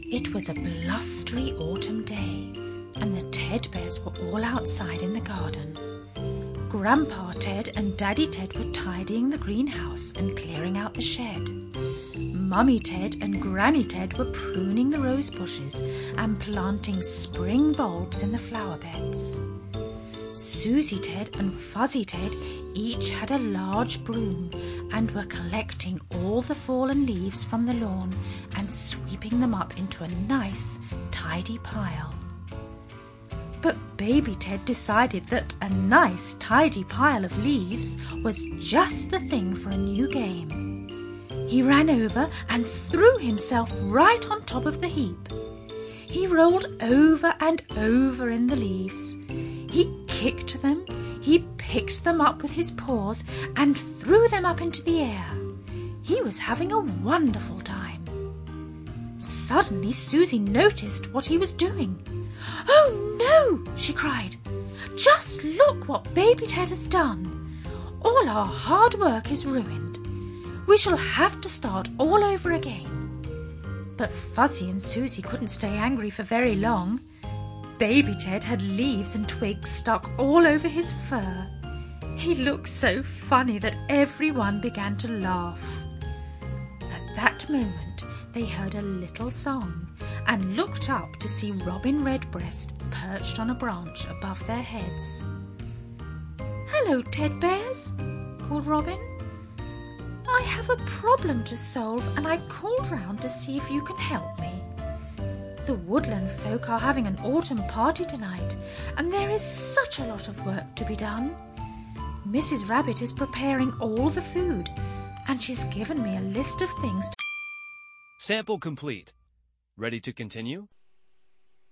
It was a blustery autumn day, and the Ted Bears were all outside in the garden. Grandpa Ted and Daddy Ted were tidying the greenhouse and clearing out the shed. Mummy Ted and Granny Ted were pruning the rose bushes and planting spring bulbs in the flower beds. Susie Ted and Fuzzy Ted each had a large broom and were collecting all the fallen leaves from the lawn and sweeping them up into a nice, tidy pile. But Baby Ted decided that a nice, tidy pile of leaves was just the thing for a new game. He ran over and threw himself right on top of the heap. He rolled over and over in the leaves. He kicked them, he picked them up with his paws and threw them up into the air. He was having a wonderful time. Suddenly Susie noticed what he was doing. "Oh no!" she cried. "Just look what Baby Ted has done. All our hard work is ruined. We shall have to start all over again." But Fuzzy and Susie couldn't stay angry for very long. Baby Ted had leaves and twigs stuck all over his fur. He looked so funny that everyone began to laugh. At that moment they heard a little song and looked up to see Robin Redbreast perched on a branch above their heads. "Hello, Ted Bears," called Robin. "I have a problem to solve and I called round to see if you can help me. The woodland folk are having an autumn party tonight and there is such a lot of work to be done. Mrs. Rabbit is preparing all the food and she's given me a list of things to..." Sample complete. Ready to continue?